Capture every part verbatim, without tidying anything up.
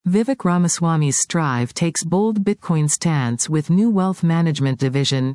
Vivek Ramaswamy's Strive takes bold Bitcoin stance with new wealth management division.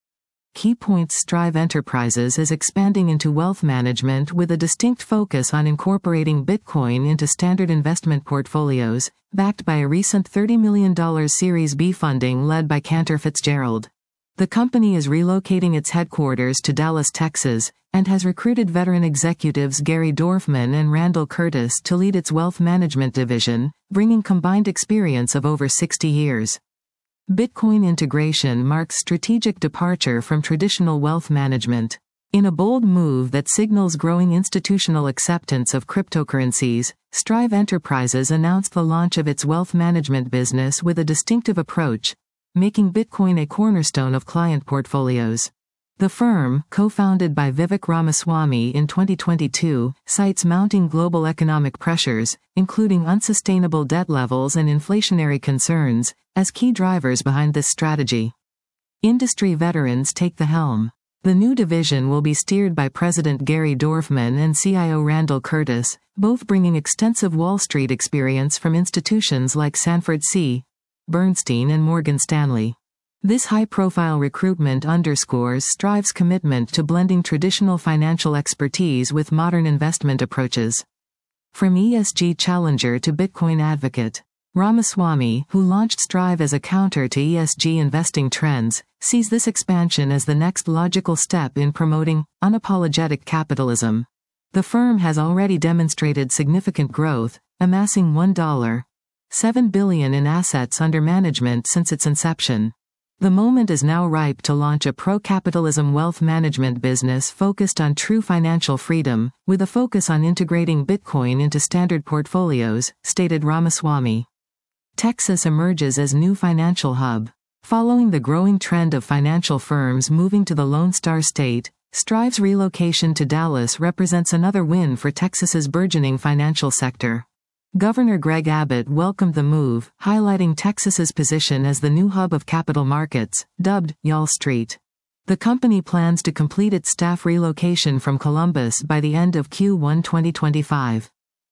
Key points: Strive Enterprises is expanding into wealth management with a distinct focus on incorporating Bitcoin into standard investment portfolios, backed by a recent thirty million dollars Series B funding led by Cantor Fitzgerald. The company is relocating its headquarters to Dallas, Texas, and has recruited veteran executives Gary Dorfman and Randall Curtis to lead its wealth management division, bringing combined experience of over sixty years. Bitcoin integration marks strategic departure from traditional wealth management. In a bold move that signals growing institutional acceptance of cryptocurrencies, Strive Enterprises announced the launch of its wealth management business with a distinctive approach, making Bitcoin a cornerstone of client portfolios. The firm, co-founded by Vivek Ramaswamy in twenty twenty-two, cites mounting global economic pressures, including unsustainable debt levels and inflationary concerns, as key drivers behind this strategy. Industry veterans take the helm. The new division will be steered by President Gary Dorfman and C I O Randall Curtis, both bringing extensive Wall Street experience from institutions like Sanford C. Bernstein and Morgan Stanley. This high-profile recruitment underscores Strive's commitment to blending traditional financial expertise with modern investment approaches. From E S G challenger to Bitcoin advocate, Ramaswamy, who launched Strive as a counter to E S G investing trends, sees this expansion as the next logical step in promoting unapologetic capitalism. The firm has already demonstrated significant growth, amassing one point seven billion dollars in assets under management since its inception. The moment is now ripe to launch a pro-capitalism wealth management business focused on true financial freedom, with a focus on integrating Bitcoin into standard portfolios, stated Ramaswamy. Texas emerges as new financial hub. Following the growing trend of financial firms moving to the Lone Star State, Strive's relocation to Dallas represents another win for Texas's burgeoning financial sector. Governor Greg Abbott welcomed the move, highlighting Texas's position as the new hub of capital markets, dubbed Y'all Street. The company plans to complete its staff relocation from Columbus by the end of Q one twenty twenty-five.